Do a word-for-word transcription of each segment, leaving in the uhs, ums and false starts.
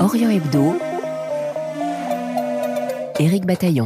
Orient Hebdo, Éric Bataillon.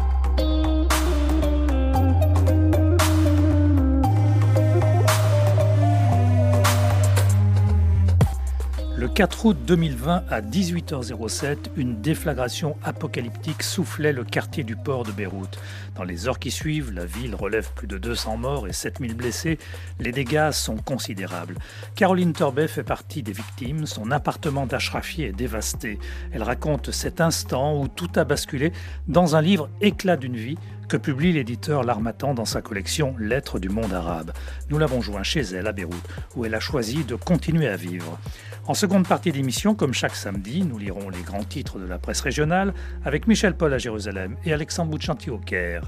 Le quatre août deux mille vingt à dix-huit heures sept, une déflagration apocalyptique soufflait le quartier du port de Beyrouth. Dans les heures qui suivent, la ville relève plus de deux cents morts et sept mille blessés. Les dégâts sont considérables. Caroline Torbet fait partie des victimes. Son appartement d'Achrafieh est dévasté. Elle raconte cet instant où tout a basculé dans un livre Éclat d'une vie que publie l'éditeur L'Harmattan dans sa collection Lettres du monde arabe. Nous l'avons joint chez elle à Beyrouth, où elle a choisi de continuer à vivre. En seconde partie d'émission, comme chaque samedi, nous lirons les grands titres de la presse régionale avec Michel Paul à Jérusalem et Alexandre Bouchanti au Caire.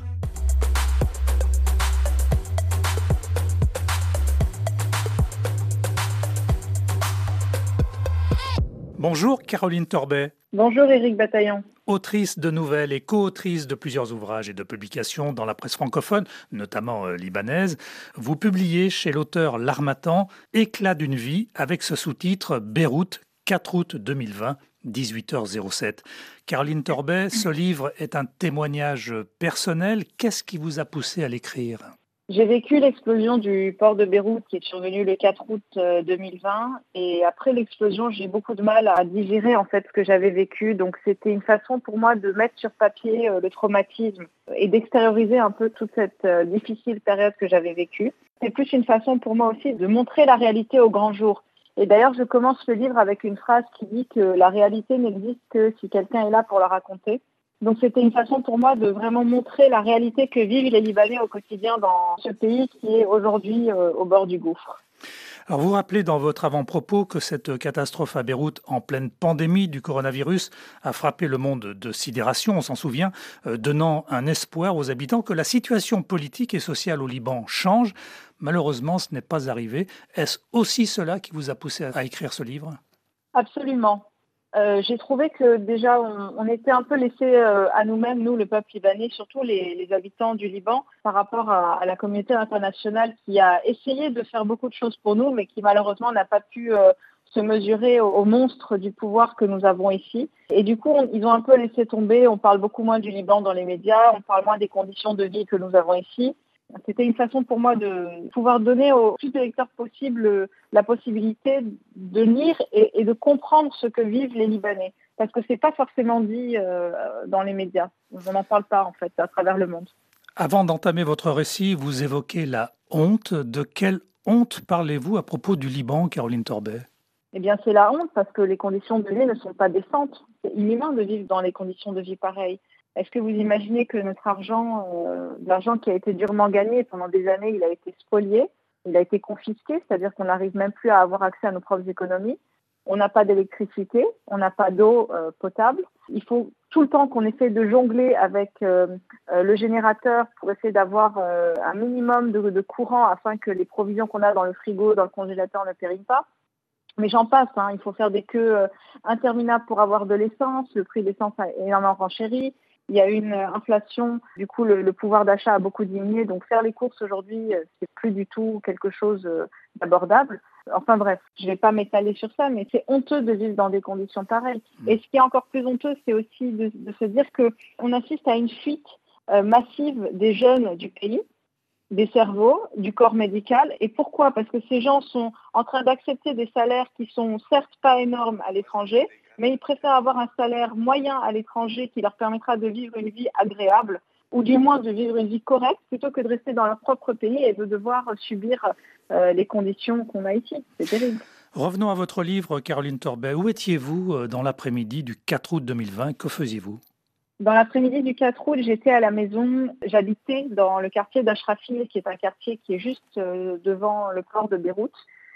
Bonjour Caroline Torbet. Bonjour Éric Bataillon. Autrice de nouvelles et co-autrice de plusieurs ouvrages et de publications dans la presse francophone, notamment euh, libanaise, vous publiez chez l'auteur L'Harmattan Éclat d'une vie avec ce sous-titre Beyrouth, quatre août deux mille vingt, dix-huit heures sept. Caroline Torbet, ce livre est un témoignage personnel. Qu'est-ce qui vous a poussé à l'écrire ? J'ai vécu l'explosion du port de Beyrouth qui est survenue le quatre août deux mille vingt et après l'explosion, j'ai eu beaucoup de mal à digérer en fait ce que j'avais vécu. Donc c'était une façon pour moi de mettre sur papier le traumatisme et d'extérioriser un peu toute cette difficile période que j'avais vécue. C'est plus une façon pour moi aussi de montrer la réalité au grand jour. Et d'ailleurs, je commence le livre avec une phrase qui dit que la réalité n'existe que si quelqu'un est là pour la raconter. Donc c'était une façon pour moi de vraiment montrer la réalité que vivent les Libanais au quotidien dans ce pays qui est aujourd'hui euh, au bord du gouffre. Alors vous rappelez dans votre avant-propos que cette catastrophe à Beyrouth, en pleine pandémie du coronavirus, a frappé le monde de sidération, on s'en souvient, euh, donnant un espoir aux habitants que la situation politique et sociale au Liban change. Malheureusement, ce n'est pas arrivé. Est-ce aussi cela qui vous a poussé à écrire ce livre ? Absolument. Euh, j'ai trouvé que déjà on, on était un peu laissés euh, à nous-mêmes, nous le peuple libanais, surtout les, les habitants du Liban, par rapport à, à la communauté internationale qui a essayé de faire beaucoup de choses pour nous, mais qui malheureusement n'a pas pu euh, se mesurer au, au monstre du pouvoir que nous avons ici. Et du coup, on, ils ont un peu laissé tomber, on parle beaucoup moins du Liban dans les médias, on parle moins des conditions de vie que nous avons ici. C'était une façon pour moi de pouvoir donner au plus de lecteurs possible la possibilité de lire et, et de comprendre ce que vivent les Libanais. Parce que ce n'est pas forcément dit euh, dans les médias. On n'en parle pas en fait à travers le monde. Avant d'entamer votre récit, vous évoquez la honte. De quelle honte parlez-vous à propos du Liban, Caroline Torbet ? Eh bien, c'est la honte parce que les conditions de vie ne sont pas décentes. C'est inhumain de vivre dans les conditions de vie pareilles. Est-ce que vous imaginez que notre argent, euh, l'argent qui a été durement gagné pendant des années, il a été spolié, il a été confisqué, c'est-à-dire qu'on n'arrive même plus à avoir accès à nos propres économies. On n'a pas d'électricité, on n'a pas d'eau euh, potable. Il faut tout le temps qu'on essaie de jongler avec euh, euh, le générateur pour essayer d'avoir euh, un minimum de, de courant afin que les provisions qu'on a dans le frigo, dans le congélateur ne périment pas. Mais j'en passe, hein. Il faut faire des queues euh, interminables pour avoir de l'essence. Le prix de l'essence a énormément renchéri. Il y a une inflation, du coup le, le pouvoir d'achat a beaucoup diminué, donc faire les courses aujourd'hui, c'est plus du tout quelque chose d'abordable. Enfin bref, je ne vais pas m'étaler sur ça, mais c'est honteux de vivre dans des conditions pareilles. Et ce qui est encore plus honteux, c'est aussi de, de se dire qu'on assiste à une fuite euh, massive des jeunes du pays, des cerveaux, du corps médical. Et pourquoi ? Parce que ces gens sont en train d'accepter des salaires qui sont certes pas énormes à l'étranger, mais ils préfèrent avoir un salaire moyen à l'étranger qui leur permettra de vivre une vie agréable, ou du moins de vivre une vie correcte, plutôt que de rester dans leur propre pays et de devoir subir euh, les conditions qu'on a ici. C'est terrible. Revenons à votre livre, Caroline Torbet. Où étiez-vous dans l'après-midi du quatre août deux mille vingt ? Que faisiez-vous ? Dans l'après-midi du quatre août, j'étais à la maison. J'habitais dans le quartier d'Achrafieh, qui est un quartier qui est juste devant le port de Beyrouth.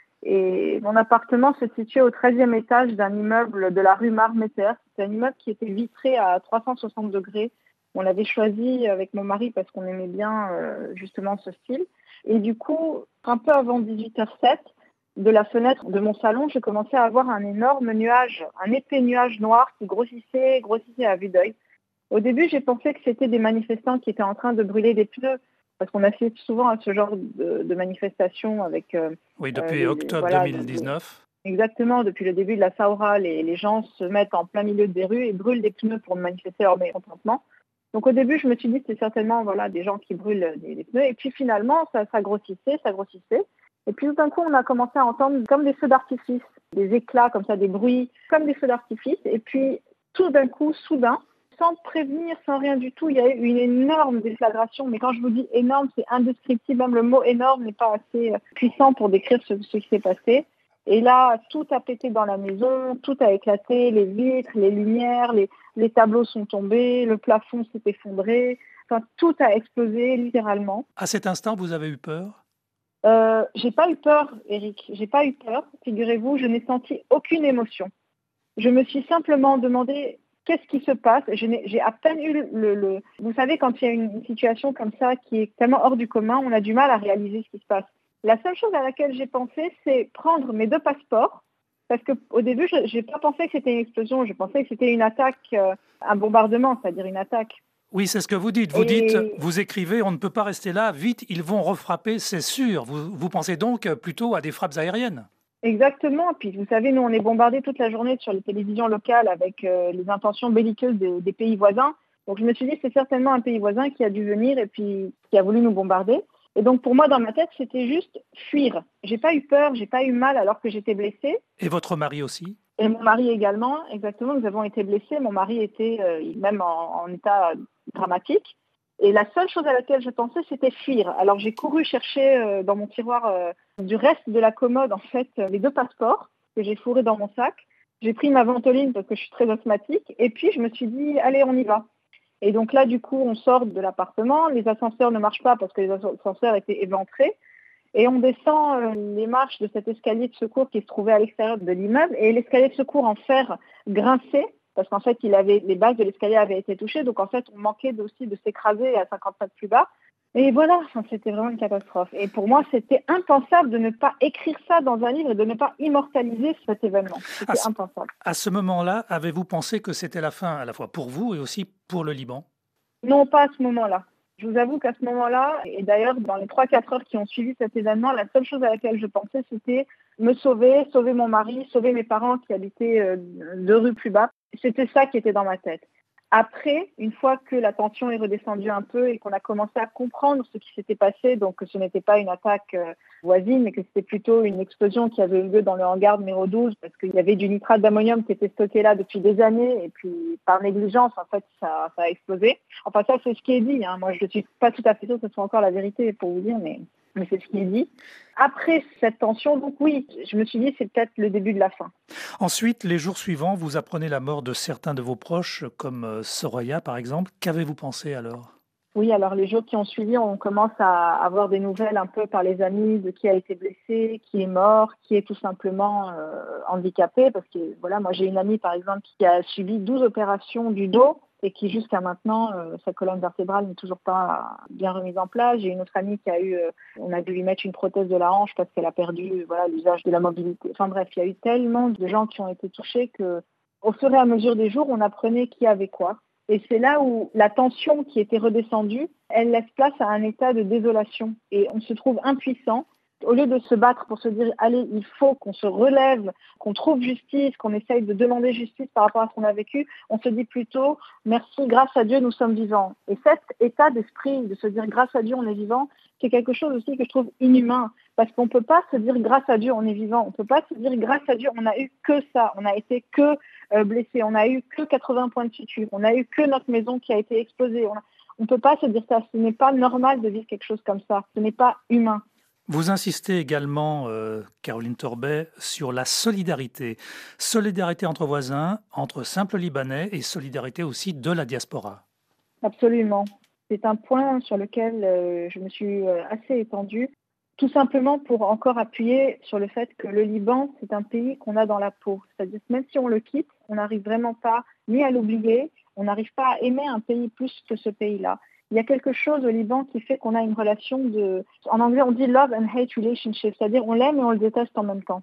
Et mon appartement se situait au treizième étage d'un immeuble de la rue Marmeter. C'est un immeuble qui était vitré à trois cent soixante degrés. On l'avait choisi avec mon mari parce qu'on aimait bien euh, justement ce style. Et du coup, un peu avant dix-huit heures sept, de la fenêtre de mon salon, je commençais à avoir un énorme nuage, un épais nuage noir qui grossissait, grossissait à vue d'œil. Au début, j'ai pensé que c'était des manifestants qui étaient en train de brûler des pneus, parce qu'on assiste souvent à ce genre de, de manifestations avec... Euh, oui, depuis euh, les, octobre voilà, deux mille dix-neuf. Exactement, depuis le début de la Saoura, les, les gens se mettent en plein milieu des rues et brûlent des pneus pour manifester leur mécontentement. Donc au début, je me suis dit que c'était certainement voilà, des gens qui brûlent des, des pneus. Et puis finalement, ça, ça grossissait, ça grossissait. Et puis tout d'un coup, on a commencé à entendre comme des feux d'artifice, des éclats comme ça, des bruits, comme des feux d'artifice. Et puis tout d'un coup, soudain, sans prévenir, sans rien du tout, il y a eu une énorme déflagration. Mais quand je vous dis énorme, c'est indescriptible. Même le mot énorme n'est pas assez puissant pour décrire ce, ce qui s'est passé. Et là, tout a pété dans la maison, tout a éclaté, les vitres, les lumières, les, les tableaux sont tombés, le plafond s'est effondré. Enfin, tout a explosé, littéralement. À cet instant, vous avez eu peur ? Euh, j'ai pas eu peur, Eric. J'ai pas eu peur. Figurez-vous, je n'ai senti aucune émotion. Je me suis simplement demandé qu'est-ce qui se passe. Je n'ai, j'ai à peine eu le, le, le... Vous savez, quand il y a une situation comme ça qui est tellement hors du commun, on a du mal à réaliser ce qui se passe. La seule chose à laquelle j'ai pensé, c'est prendre mes deux passeports, parce qu'au début, je n'ai pas pensé que c'était une explosion, je pensais que c'était une attaque, euh, un bombardement, c'est-à-dire une attaque. Oui, c'est ce que vous dites. Vous Et... dites, vous écrivez, on ne peut pas rester là, vite, ils vont refrapper, c'est sûr. Vous, vous pensez donc plutôt à des frappes aériennes ? Exactement. Puis vous savez, nous, on est bombardés toute la journée sur les télévisions locales avec euh, les intentions belliqueuses des, des pays voisins. Donc je me suis dit, c'est certainement un pays voisin qui a dû venir et puis qui a voulu nous bombarder. Et donc, pour moi, dans ma tête, c'était juste fuir. J'ai pas eu peur, j'ai pas eu mal alors que j'étais blessée. Et votre mari aussi ? Et mon mari également, exactement. Nous avons été blessés. Mon mari était euh, même en, en état dramatique. Et la seule chose à laquelle je pensais, c'était fuir. Alors, j'ai couru chercher euh, dans mon tiroir euh, du reste de la commode, en fait, euh, les deux passeports que j'ai fourrés dans mon sac. J'ai pris ma ventoline parce que je suis très asthmatique. Et puis, je me suis dit, allez, on y va. Et donc là, du coup, on sort de l'appartement. Les ascenseurs ne marchent pas parce que les ascenseurs étaient éventrés. Et on descend euh, les marches de cet escalier de secours qui se trouvait à l'extérieur de l'immeuble. Et l'escalier de secours en fer grinçait parce qu'en fait, il avait, les bases de l'escalier avaient été touchées. Donc en fait, on manquait aussi de s'écraser à cinquante mètres plus bas. Et voilà, enfin, c'était vraiment une catastrophe. Et pour moi, c'était impensable de ne pas écrire ça dans un livre et de ne pas immortaliser cet événement. C'était à ce, impensable. À ce moment-là, avez-vous pensé que c'était la fin à la fois pour vous et aussi pour le Liban ? Non, pas à ce moment-là. Je vous avoue qu'à ce moment-là, et d'ailleurs dans les trois quatre heures qui ont suivi cet événement, la seule chose à laquelle je pensais, c'était me sauver, sauver mon mari, sauver mes parents qui habitaient euh, deux rues plus bas. C'était ça qui était dans ma tête. Après, une fois que la tension est redescendue un peu et qu'on a commencé à comprendre ce qui s'était passé, donc que ce n'était pas une attaque euh, voisine, mais que c'était plutôt une explosion qui avait eu lieu dans le hangar numéro douze, parce qu'il y avait du nitrate d'ammonium qui était stocké là depuis des années, et puis par négligence, en fait, ça, ça a explosé. Enfin, ça, c'est ce qui est dit. Hein. Moi, je ne suis pas tout à fait sûre que ce soit encore la vérité pour vous dire, mais, mais c'est ce qui est dit. Après cette tension, donc oui, je me suis dit c'est peut-être le début de la fin. Ensuite, les jours suivants, vous apprenez la mort de certains de vos proches, comme Soraya par exemple. Qu'avez-vous pensé alors ? Oui, alors les jours qui ont suivi, on commence à avoir des nouvelles un peu par les amis de qui a été blessé, qui est mort, qui est tout simplement euh, handicapé. Parce que voilà, moi j'ai une amie par exemple qui a subi douze opérations du dos et qui jusqu'à maintenant, euh, sa colonne vertébrale n'est toujours pas bien remise en place. J'ai une autre amie qui a eu, euh, on a dû lui mettre une prothèse de la hanche parce qu'elle a perdu voilà, l'usage de la mobilité. Enfin bref, il y a eu tellement de gens qui ont été touchés que, au fur et à mesure des jours, on apprenait qui avait quoi. Et c'est là où la tension qui était redescendue, elle laisse place à un état de désolation. Et on se trouve impuissant. Au lieu de se battre pour se dire, allez, il faut qu'on se relève, qu'on trouve justice, qu'on essaye de demander justice par rapport à ce qu'on a vécu, on se dit plutôt, merci, grâce à Dieu, nous sommes vivants. Et cet état d'esprit, de se dire, grâce à Dieu, on est vivant, c'est quelque chose aussi que je trouve inhumain. Parce qu'on ne peut pas se dire, grâce à Dieu, on est vivant. On ne peut pas se dire, grâce à Dieu, on n'a eu que ça. On n'a été que euh, blessé. On n'a eu que quatre-vingts points de suture. On n'a eu que notre maison qui a été explosée. On ne peut pas se dire ça. Ce n'est pas normal de vivre quelque chose comme ça. Ce n'est pas humain. Vous insistez également, euh, Caroline Torbet, sur la solidarité. Solidarité entre voisins, entre simples Libanais et solidarité aussi de la diaspora. Absolument. C'est un point sur lequel euh, je me suis euh, assez étendue, tout simplement pour encore appuyer sur le fait que le Liban, c'est un pays qu'on a dans la peau. C'est-à-dire que même si on le quitte, on n'arrive vraiment pas ni à l'oublier, on n'arrive pas à aimer un pays plus que ce pays-là. Il y a quelque chose au Liban qui fait qu'on a une relation de... En anglais, on dit love and hate relationship, c'est-à-dire on l'aime et on le déteste en même temps.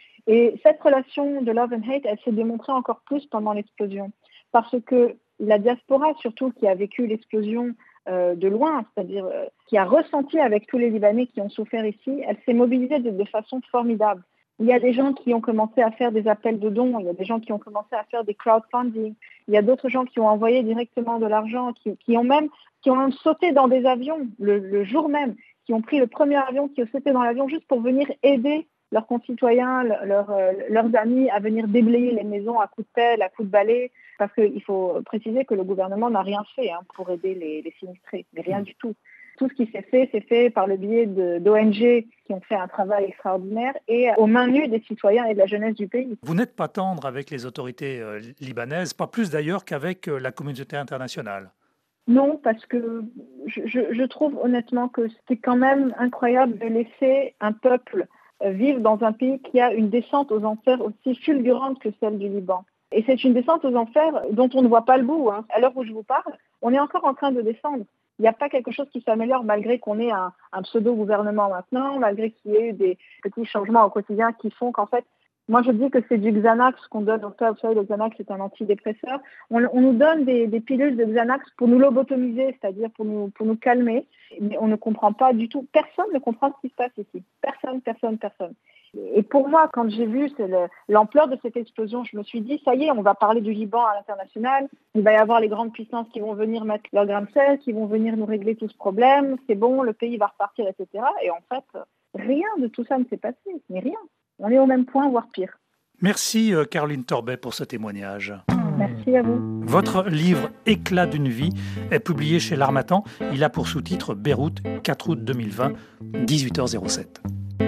Et cette relation de love and hate, elle s'est démontrée encore plus pendant l'explosion. Parce que la diaspora, surtout, qui a vécu l'explosion euh, de loin, c'est-à-dire euh, qui a ressenti avec tous les Libanais qui ont souffert ici, elle s'est mobilisée de, de façon formidable. Il y a des gens qui ont commencé à faire des appels de dons, il y a des gens qui ont commencé à faire des crowdfunding, il y a d'autres gens qui ont envoyé directement de l'argent, qui, qui, ont, même, qui ont même sauté dans des avions le, le jour même, qui ont pris le premier avion, qui ont sauté dans l'avion juste pour venir aider leurs concitoyens, leur, euh, leurs amis à venir déblayer les maisons à coups de pelle, à coups de balai, parce qu'il faut préciser que le gouvernement n'a rien fait hein, pour aider les, les sinistrés, mais rien du tout. Tout ce qui s'est fait, c'est fait par le biais de, d'O N G qui ont fait un travail extraordinaire et aux mains nues des citoyens et de la jeunesse du pays. Vous n'êtes pas tendre avec les autorités euh, libanaises, pas plus d'ailleurs qu'avec euh, la communauté internationale. Non, parce que je, je, je trouve honnêtement que c'est quand même incroyable de laisser un peuple euh, vivre dans un pays qui a une descente aux enfers aussi fulgurante que celle du Liban. Et c'est une descente aux enfers dont on ne voit pas le bout. Hein. À l'heure où je vous parle, on est encore en train de descendre. Il n'y a pas quelque chose qui s'améliore malgré qu'on ait un, un pseudo-gouvernement maintenant, malgré qu'il y ait eu des petits changements au quotidien qui font qu'en fait, moi je dis que c'est du Xanax qu'on donne au peuple. Vous savez, le Xanax c'est un antidépresseur. On, on nous donne des, des pilules de Xanax pour nous lobotomiser, c'est-à-dire pour nous, pour nous calmer. Mais on ne comprend pas du tout. Personne ne comprend ce qui se passe ici. Personne, personne, personne. Et pour moi, quand j'ai vu c'est le, l'ampleur de cette explosion, je me suis dit, ça y est, on va parler du Liban à l'international. Il va y avoir les grandes puissances qui vont venir mettre leur grain de sel, qui vont venir nous régler tout ce problème. C'est bon, le pays va repartir, et cetera. Et en fait, rien de tout ça ne s'est passé. Mais rien. On est au même point, voire pire. Merci Caroline Torbet pour ce témoignage. Merci à vous. Votre livre « Éclat d'une vie » est publié chez L'Harmattan. Il a pour sous-titre « Beyrouth, quatre août deux mille vingt, dix-huit heures zéro sept ».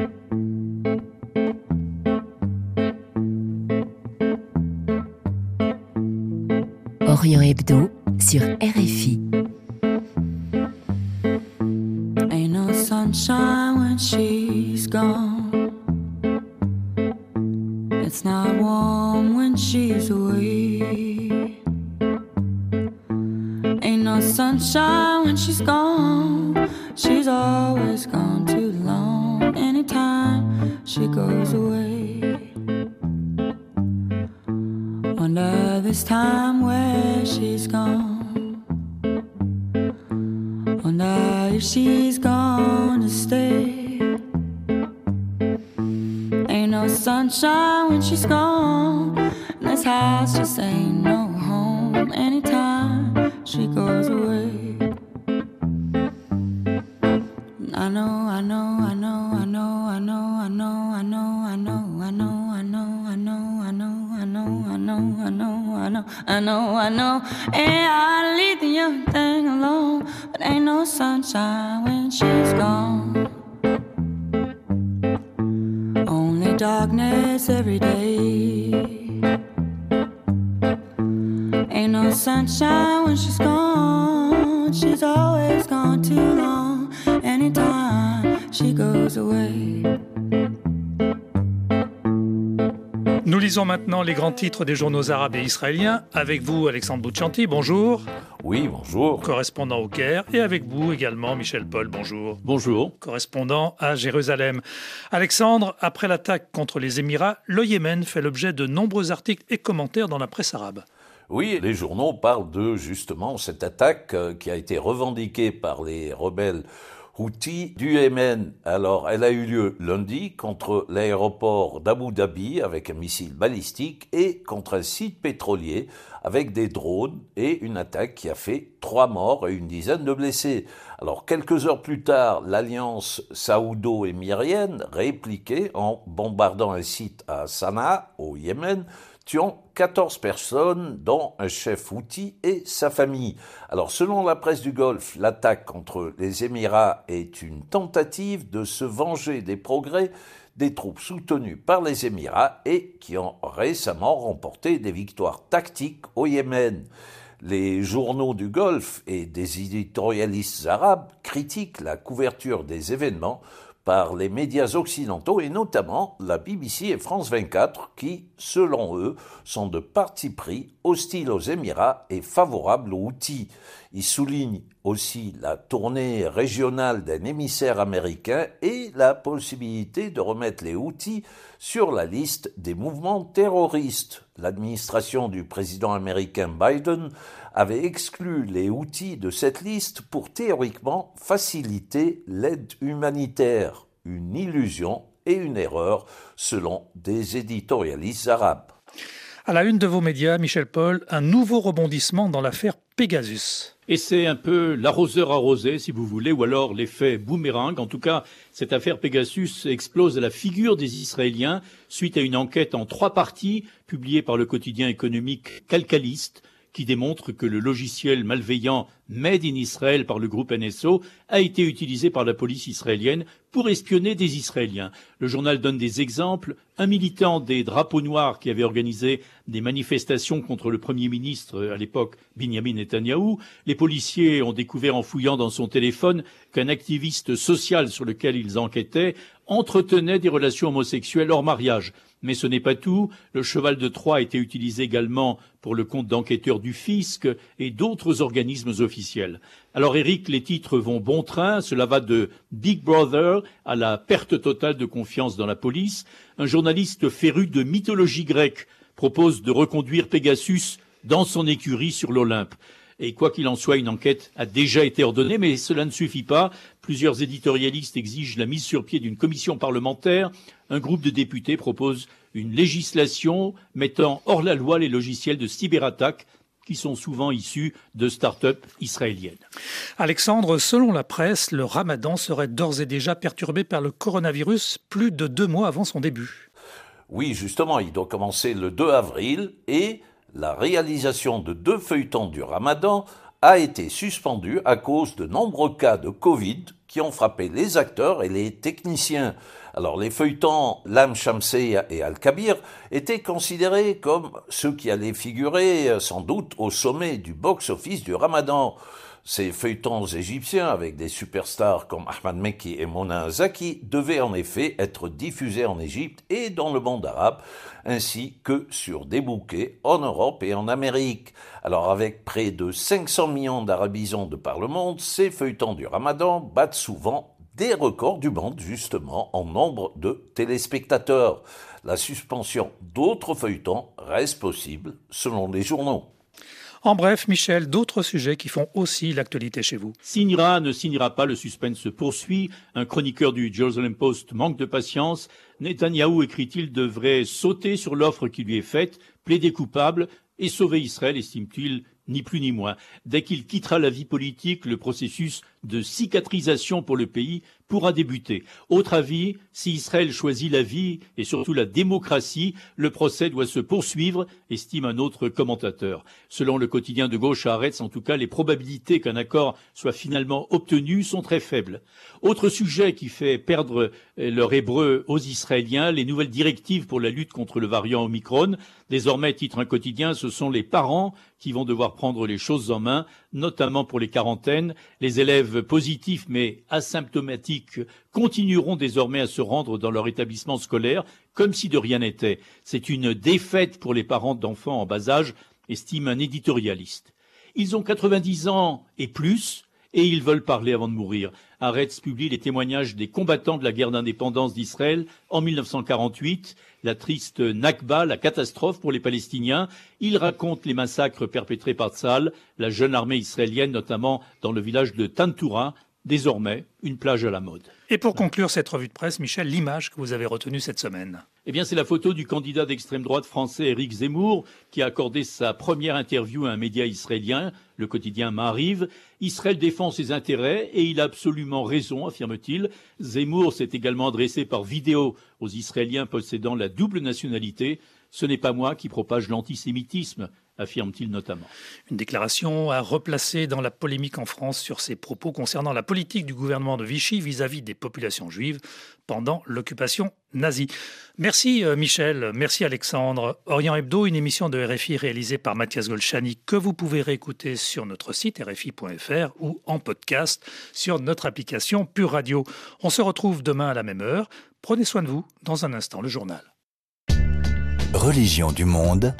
Orient Hebdo sur R F I. Ain't no sunshine when she's gone. It's not warm when she's away. Ain't no sunshine when she's gone. She's always gone too long. Anytime she goes away. Wonder this time where she's gone. Wonder if she's gonna stay. Ain't no sunshine when she's gone. And this house just ain't no home. Anytime she goes away. I know, I know, I know, I know, I know, I know, I know, I know, I know, I know, I know, I know, I know, I know, I know, I know, I know, I know. And I leave the young thing alone, but ain't no sunshine when she's gone. Only darkness every day. Ain't no sunshine when she's gone. She's always gone too long. Anytime she goes away. Nous lisons maintenant les grands titres des journaux arabes et israéliens. Avec vous, Alexandre Bouchanti, bonjour. Oui, bonjour. Correspondant au Caire. Et avec vous également, Michel Paul, bonjour. Bonjour. Correspondant à Jérusalem. Alexandre, après l'attaque contre les Émirats, le Yémen fait l'objet de nombreux articles et commentaires dans la presse arabe. Oui, les journaux parlent de, justement, cette attaque qui a été revendiquée par les rebelles Houthis du Yémen. Alors, elle a eu lieu lundi contre l'aéroport d'Abu Dhabi avec un missile balistique et contre un site pétrolier avec des drones et une attaque qui a fait trois morts et une dizaine de blessés. Alors, quelques heures plus tard, l'alliance saoudo-émirienne répliquait en bombardant un site à Sanaa, au Yémen, tuant quatorze personnes, dont un chef Houthi et sa famille. Alors, selon la presse du Golfe, l'attaque contre les Émirats est une tentative de se venger des progrès des troupes soutenues par les Émirats et qui ont récemment remporté des victoires tactiques au Yémen. Les journaux du Golfe et des éditorialistes arabes critiquent la couverture des événements par les médias occidentaux et notamment la B B C et France vingt-quatre qui, selon eux, sont de parti pris hostiles aux Émirats et favorables aux Houthis. Ils soulignent aussi la tournée régionale d'un émissaire américain et la possibilité de remettre les Houthis sur la liste des mouvements terroristes. L'administration du président américain Biden avait exclu les Houthis de cette liste pour théoriquement faciliter l'aide humanitaire. Une illusion et une erreur, selon des éditorialistes arabes. À la une de vos médias, Michel Paul, un nouveau rebondissement dans l'affaire Pegasus. Et c'est un peu l'arroseur arrosé, si vous voulez, ou alors l'effet boomerang. En tout cas, cette affaire Pegasus explose à la figure des Israéliens suite à une enquête en trois parties publiée par le quotidien économique Calcaliste, qui démontre que le logiciel malveillant Made in Israel par le groupe N S O a été utilisé par la police israélienne pour espionner des Israéliens. Le journal donne des exemples. Un militant des Drapeaux Noirs qui avait organisé des manifestations contre le Premier ministre à l'époque, Binyamin Netanyahou. Les policiers ont découvert en fouillant dans son téléphone qu'un activiste social sur lequel ils enquêtaient entretenait des relations homosexuelles hors mariage. Mais ce n'est pas tout. Le cheval de Troie a été utilisé également pour le compte d'enquêteurs du fisc et d'autres organismes officiels. Alors Eric, les titres vont bon train. Cela va de Big Brother à la perte totale de confiance dans la police. Un journaliste féru de mythologie grecque propose de reconduire Pegasus dans son écurie sur l'Olympe. Et quoi qu'il en soit, une enquête a déjà été ordonnée, mais cela ne suffit pas. Plusieurs éditorialistes exigent la mise sur pied d'une commission parlementaire. Un groupe de députés propose une législation mettant hors la loi les logiciels de cyberattaque qui sont souvent issus de start-up israéliennes. Alexandre, selon la presse, le ramadan serait d'ores et déjà perturbé par le coronavirus plus de deux mois avant son début. Oui, justement, il doit commencer le deux avril et la réalisation de deux feuilletons du Ramadan a été suspendue à cause de nombreux cas de Covid qui ont frappé les acteurs et les techniciens. Alors les feuilletons Lam Shamsiyya et Al-Kabir étaient considérés comme ceux qui allaient figurer sans doute au sommet du box-office du Ramadan. Ces feuilletons égyptiens, avec des superstars comme Ahmad Mekki et Mona Zaki, devaient en effet être diffusés en Égypte et dans le monde arabe, ainsi que sur des bouquets en Europe et en Amérique. Alors avec près de cinq cents millions d'arabisants de par le monde, ces feuilletons du Ramadan battent souvent des records du monde, justement, en nombre de téléspectateurs. La suspension d'autres feuilletons reste possible, selon les journaux. En bref, Michel, d'autres sujets qui font aussi l'actualité chez vous. Signera, ne signera pas, le suspense se poursuit. Un chroniqueur du Jerusalem Post manque de patience. Netanyahou, écrit-il, devrait sauter sur l'offre qui lui est faite, plaider coupable et sauver Israël, estime-t-il, ni plus ni moins. Dès qu'il quittera la vie politique, le processus de cicatrisation pour le pays pourra débuter. Autre avis, si Israël choisit la vie et surtout la démocratie, le procès doit se poursuivre, estime un autre commentateur. Selon le quotidien de gauche Haaretz, en tout cas, les probabilités qu'un accord soit finalement obtenu sont très faibles. Autre sujet qui fait perdre leur hébreu aux Israéliens, les nouvelles directives pour la lutte contre le variant Omicron. Désormais, titre un quotidien, ce sont les parents qui vont devoir prendre les choses en main, notamment pour les quarantaines. Les élèves positifs mais asymptomatiques continueront désormais à se rendre dans leur établissement scolaire comme si de rien n'était. C'est une défaite pour les parents d'enfants en bas âge, estime un éditorialiste. Ils ont quatre-vingt-dix ans et plus, et ils veulent parler avant de mourir. Haaretz publie les témoignages des combattants de la guerre d'indépendance d'Israël en mille neuf cent quarante-huit, la triste Nakba, la catastrophe pour les Palestiniens. Il raconte les massacres perpétrés par Tzahal, la jeune armée israélienne, notamment dans le village de Tantoura, désormais une plage à la mode. Et pour conclure cette revue de presse, Michel, l'image que vous avez retenue cette semaine. Eh bien, c'est la photo du candidat d'extrême droite français Éric Zemmour, qui a accordé sa première interview à un média israélien, le quotidien Maariv. Israël défend ses intérêts et il a absolument raison, affirme-t-il. Zemmour s'est également adressé par vidéo aux Israéliens possédant la double nationalité. Ce n'est pas moi qui propage l'antisémitisme, affirme-t-il notamment. Une déclaration à replacer dans la polémique en France sur ses propos concernant la politique du gouvernement de Vichy vis-à-vis des populations juives pendant l'occupation nazie. Merci Michel, merci Alexandre. Orient Hebdo, une émission de R F I réalisée par Mathias Golchani que vous pouvez réécouter sur notre site R F I point F R ou en podcast sur notre application Pure Radio. On se retrouve demain à la même heure. Prenez soin de vous. Dans un instant, le journal. Religion du monde,